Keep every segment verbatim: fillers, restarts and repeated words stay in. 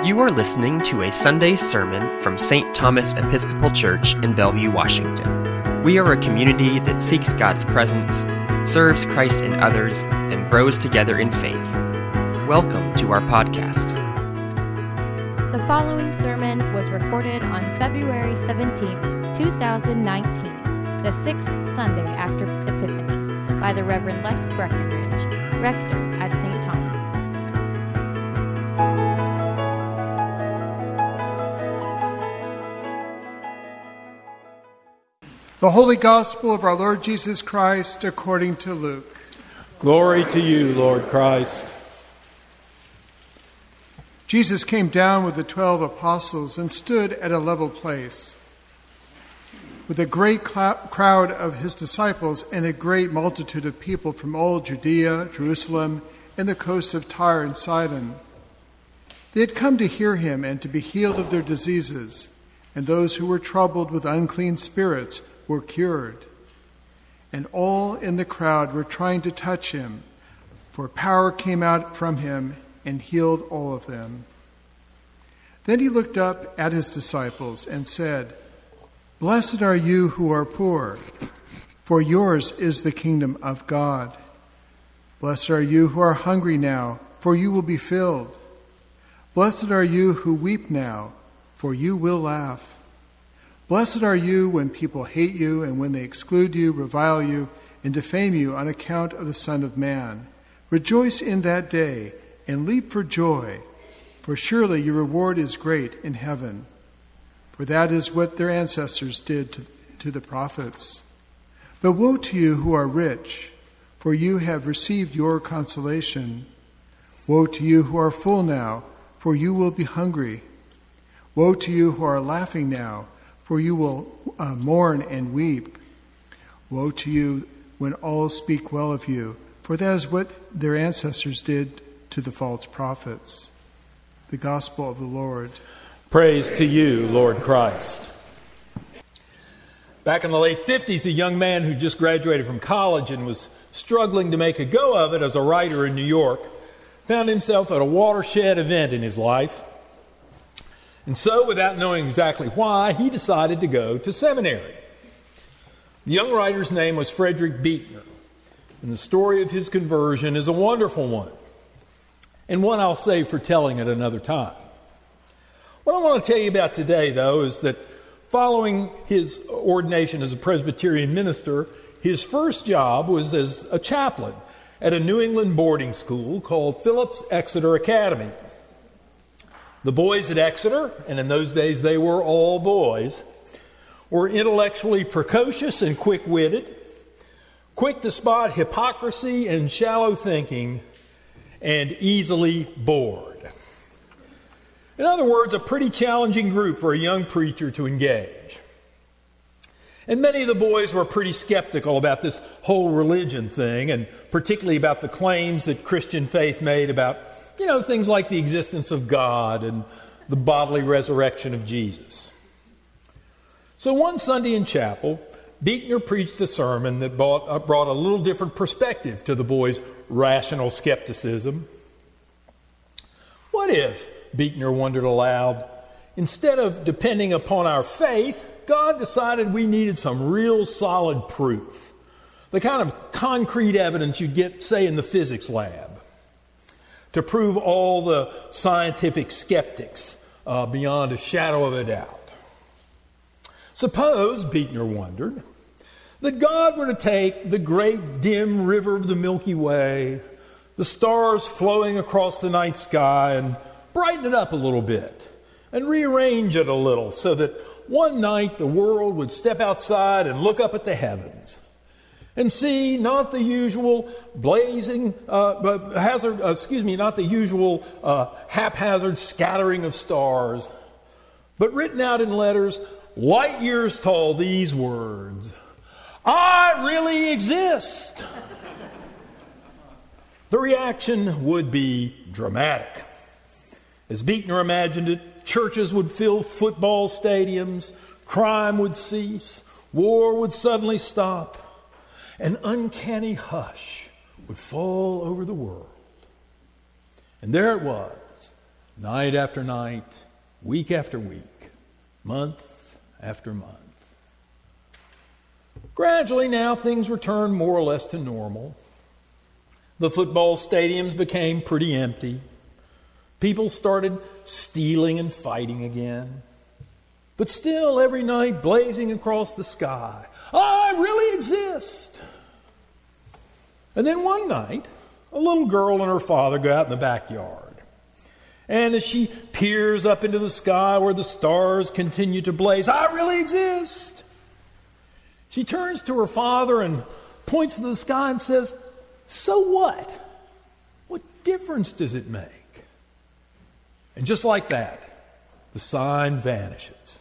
You are listening to a Sunday sermon from Saint Thomas Episcopal Church in Bellevue, Washington. We are a community that seeks God's presence, serves Christ in others, and grows together in faith. Welcome to our podcast. The following sermon was recorded on February seventeenth, two thousand nineteen, the sixth Sunday after Epiphany, by the Reverend Lex Breckenridge, rector at Saint Thomas. The Holy Gospel of our Lord Jesus Christ according to Luke. Glory to you, Lord Christ. Jesus came down with the twelve apostles and stood at a level place, with a great cl- crowd of his disciples and a great multitude of people from all Judea, Jerusalem, and the coast of Tyre and Sidon. They had come to hear him and to be healed of their diseases, and those who were troubled with unclean spirits were cured. And all in the crowd were trying to touch him, for power came out from him and healed all of them. Then he looked up at his disciples and said, "Blessed are you who are poor, for yours is the kingdom of God. Blessed are you who are hungry now, for you will be filled. Blessed are you who weep now, for you will laugh. Blessed are you when people hate you and when they exclude you, revile you, and defame you on account of the Son of Man. Rejoice in that day and leap for joy, for surely your reward is great in heaven. For that is what their ancestors did to, to the prophets. But woe to you who are rich, for you have received your consolation. Woe to you who are full now, for you will be hungry. Woe to you who are laughing now, for you will uh, mourn and weep. Woe to you when all speak well of you, for that is what their ancestors did to the false prophets." The Gospel of the Lord. Praise to you, Lord Christ. Back in the late fifties, a young man who just graduated from college and was struggling to make a go of it as a writer in New York found himself at a watershed event in his life. And so, without knowing exactly why, he decided to go to seminary. The young writer's name was Frederick Buechner, and the story of his conversion is a wonderful one, and one I'll save for telling at another time. What I want to tell you about today, though, is that following his ordination as a Presbyterian minister, his first job was as a chaplain at a New England boarding school called Phillips Exeter Academy. The boys at Exeter, and in those days they were all boys, were intellectually precocious and quick-witted, quick to spot hypocrisy and shallow thinking, and easily bored. In other words, a pretty challenging group for a young preacher to engage. And many of the boys were pretty skeptical about this whole religion thing, and particularly about the claims that Christian faith made about, you know, things like the existence of God and the bodily resurrection of Jesus. So one Sunday in chapel, Buechner preached a sermon that brought, uh, brought a little different perspective to the boys' rational skepticism. What if, Buechner wondered aloud, instead of depending upon our faith, God decided we needed some real solid proof, the kind of concrete evidence you'd get, say, in the physics lab, to prove all the scientific skeptics uh, beyond a shadow of a doubt. Suppose, Buechner wondered, that God were to take the great dim river of the Milky Way, the stars flowing across the night sky, and brighten it up a little bit, and rearrange it a little so that one night the world would step outside and look up at the heavens and see not the usual blazing, uh, hazard, uh, excuse me, not the usual uh, haphazard scattering of stars, but written out in letters light years tall, these words: "I really exist." The reaction would be dramatic. As Buechner imagined it, churches would fill football stadiums, crime would cease, war would suddenly stop, an uncanny hush would fall over the world. And there it was, night after night, week after week, month after month. Gradually now things returned more or less to normal. The football stadiums became pretty empty. People started stealing and fighting again. But still, every night, blazing across the sky, I really exist. And then one night, a little girl and her father go out in the backyard. And as she peers up into the sky where the stars continue to blaze, I really exist. She turns to her father and points to the sky and says, so what? What difference does it make? And just like that, the sign vanishes.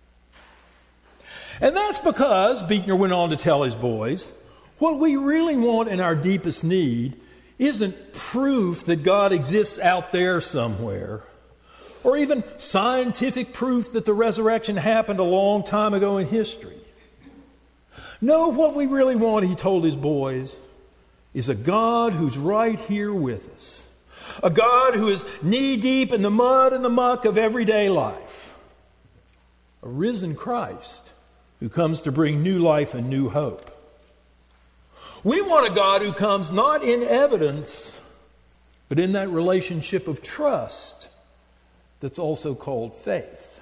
And that's because, Buechner went on to tell his boys, what we really want in our deepest need isn't proof that God exists out there somewhere, or even scientific proof that the resurrection happened a long time ago in history. No, what we really want, he told his boys, is a God who's right here with us. A God who is knee-deep in the mud and the muck of everyday life. A risen Christ who comes to bring new life and new hope. We want a God who comes not in evidence, but in that relationship of trust that's also called faith.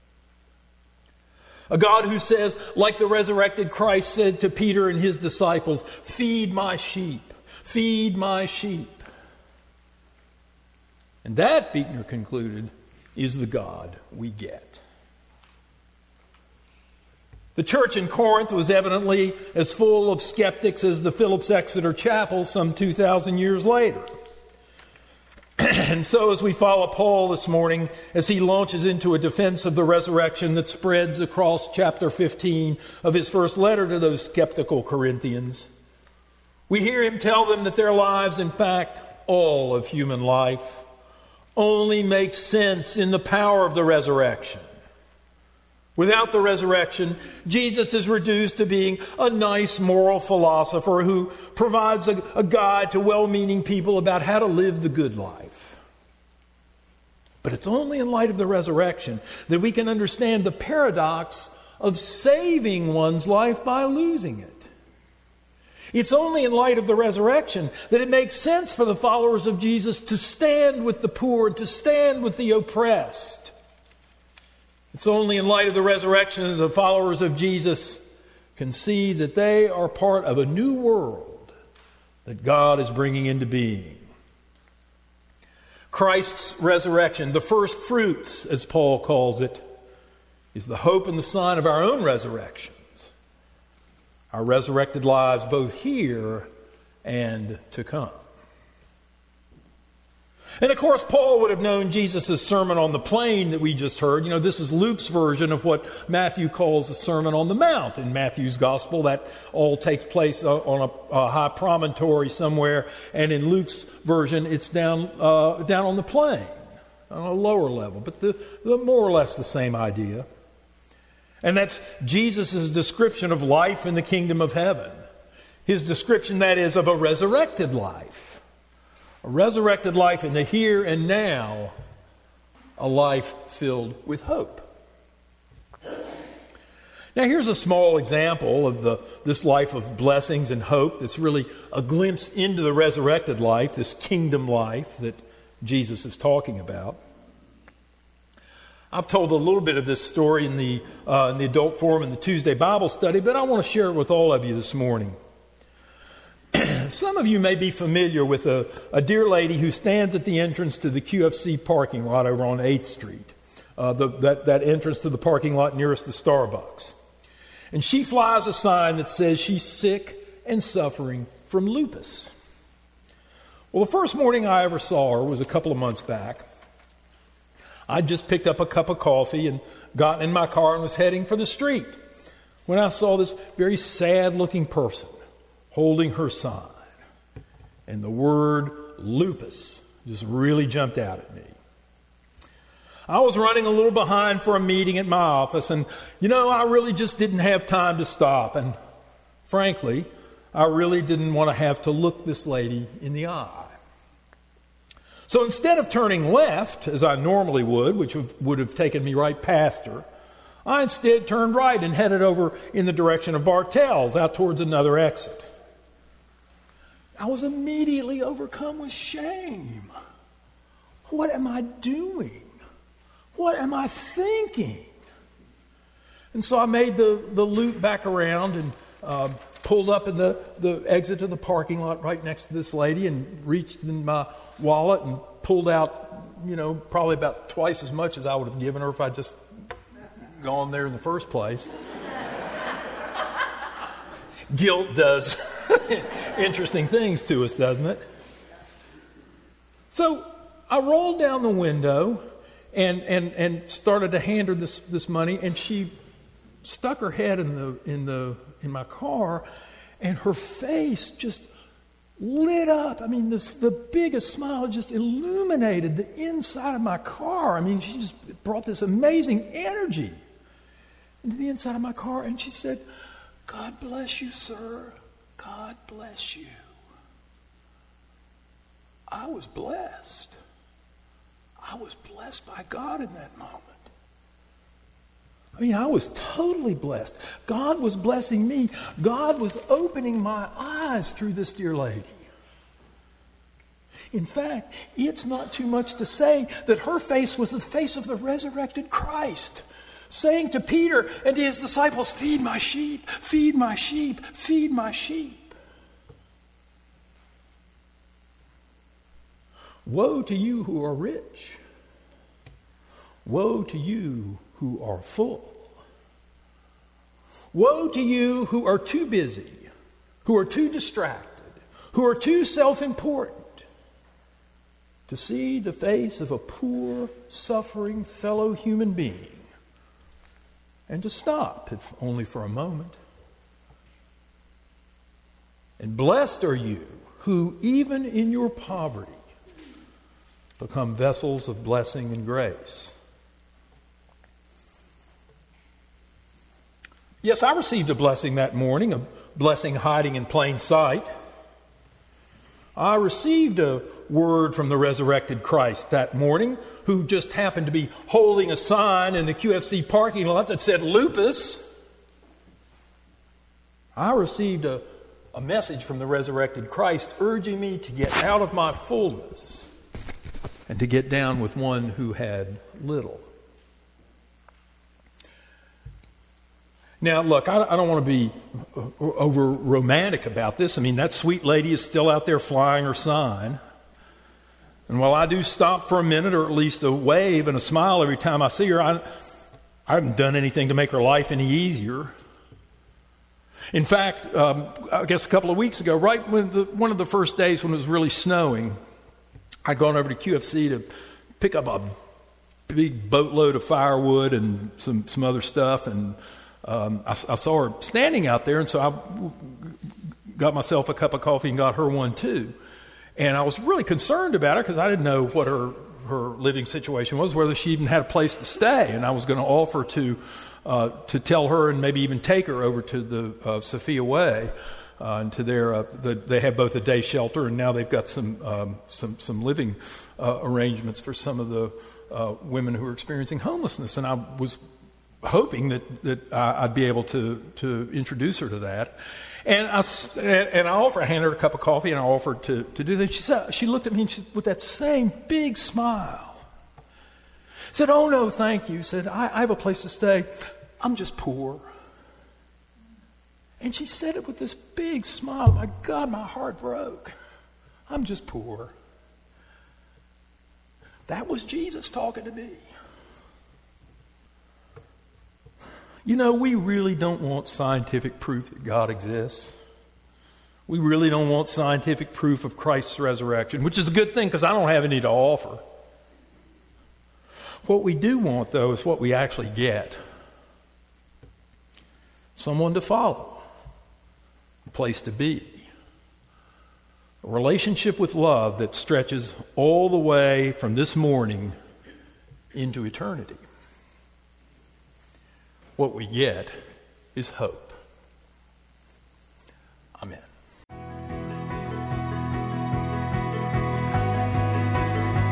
A God who says, like the resurrected Christ said to Peter and his disciples, feed my sheep, feed my sheep. And that, Buechner concluded, is the God we get. The church in Corinth was evidently as full of skeptics as the Phillips Exeter Chapel some two thousand years later. And so as we follow Paul this morning, as he launches into a defense of the resurrection that spreads across chapter fifteen of his first letter to those skeptical Corinthians, we hear him tell them that their lives, in fact, all of human life, only makes sense in the power of the resurrection. Without the resurrection, Jesus is reduced to being a nice moral philosopher who provides a, a guide to well-meaning people about how to live the good life. But it's only in light of the resurrection that we can understand the paradox of saving one's life by losing it. It's only in light of the resurrection that it makes sense for the followers of Jesus to stand with the poor and to stand with the oppressed. It's only in light of the resurrection that the followers of Jesus can see that they are part of a new world that God is bringing into being. Christ's resurrection, the first fruits, as Paul calls it, is the hope and the sign of our own resurrections. Our resurrected lives both here and to come. And of course, Paul would have known Jesus' Sermon on the Plain that we just heard. You know, this is Luke's version of what Matthew calls the Sermon on the Mount. In Matthew's Gospel, that all takes place on a, a high promontory somewhere. And in Luke's version, it's down uh, down on the plain, on a lower level. But the, the more or less the same idea. And that's Jesus' description of life in the kingdom of heaven. His description, that is, of a resurrected life. A resurrected life in the here and now, a life filled with hope. Now here's a small example of the this life of blessings and hope that's really a glimpse into the resurrected life, this kingdom life that Jesus is talking about. I've told a little bit of this story in the, uh, in the adult forum in the Tuesday Bible study, but I want to share it with all of you this morning. Some of you may be familiar with a, a dear lady who stands at the entrance to the Q F C parking lot over on eighth street, uh, the, that, that entrance to the parking lot nearest the Starbucks. And she flies a sign that says she's sick and suffering from lupus. Well, the first morning I ever saw her was a couple of months back. I just picked up a cup of coffee and got in my car and was heading for the street when I saw this very sad-looking person holding her sign. And the word lupus just really jumped out at me. I was running a little behind for a meeting at my office, and, you know, I really just didn't have time to stop. And frankly, I really didn't want to have to look this lady in the eye. So instead of turning left, as I normally would, which would have taken me right past her, I instead turned right and headed over in the direction of Bartell's, out towards another exit. I was immediately overcome with shame. What am I doing? What am I thinking? And so I made the, the loop back around and uh, pulled up in the, the exit of the parking lot right next to this lady and reached in my wallet and pulled out, you know, probably about twice as much as I would have given her if I'd just gone there in the first place. Guilt does interesting things to us, doesn't it? So I rolled down the window and, and, and started to hand her this, this money, and she stuck her head in the in the in my car, and her face just lit up. I mean, this the biggest smile just illuminated the inside of my car. I mean, she just brought this amazing energy into the inside of my car, and she said, "God bless you, sir. God bless you." I was blessed. I was blessed by God in that moment. I mean, I was totally blessed. God was blessing me. God was opening my eyes through this dear lady. In fact, it's not too much to say that her face was the face of the resurrected Christ, saying to Peter and to his disciples, "Feed my sheep, feed my sheep, feed my sheep." Woe to you who are rich. Woe to you who are full. Woe to you who are too busy, who are too distracted, who are too self-important to see the face of a poor, suffering fellow human being and to stop, if only for a moment. And blessed are you who, even in your poverty, become vessels of blessing and grace. Yes, I received a blessing that morning, a blessing hiding in plain sight. I received a word from the resurrected Christ that morning, who just happened to be holding a sign in the Q F C parking lot that said lupus. I received a, a message from the resurrected Christ urging me to get out of my fullness and to get down with one who had little. Now, look, I, I don't want to be over romantic about this. I mean, that sweet lady is still out there flying her sign. And while I do stop for a minute, or at least a wave and a smile every time I see her, I, I haven't done anything to make her life any easier. In fact, um, I guess a couple of weeks ago, right when the, one of the first days when it was really snowing, I'd gone over to Q F C to pick up a big boatload of firewood and some, some other stuff, and Um, I, I saw her standing out there, and so I got myself a cup of coffee and got her one too. And I was really concerned about her because I didn't know what her, her living situation was, whether she even had a place to stay. And I was going to offer to uh, to tell her and maybe even take her over to the uh, Sophia Way uh, and to their. Uh, the, they have both a day shelter, and now they've got some um, some some living uh, arrangements for some of the uh, women who are experiencing homelessness. And I was hoping that, that I'd be able to, to introduce her to that. And I, and I offered, I handed her a cup of coffee and I offered to, to do that. She said, she looked at me and she, with that same big smile, said, "Oh no, thank you." Said, I, I have a place to stay. I'm just poor. And she said it with this big smile. My God, my heart broke. I'm just poor. That was Jesus talking to me. You know, we really don't want scientific proof that God exists. We really don't want scientific proof of Christ's resurrection, which is a good thing because I don't have any to offer. What we do want, though, is what we actually get. Someone to follow, a place to be, a relationship with love that stretches all the way from this morning into eternity. What we get is hope. Amen.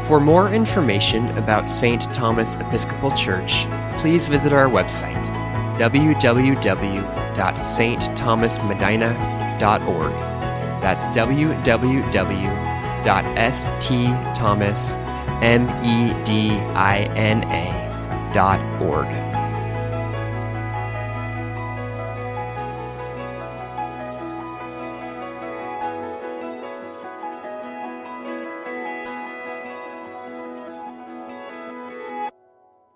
For more information about Saint Thomas Episcopal Church, please visit our website, w w w dot s t thomas medina dot org. That's w w w dot s t thomas medina dot org.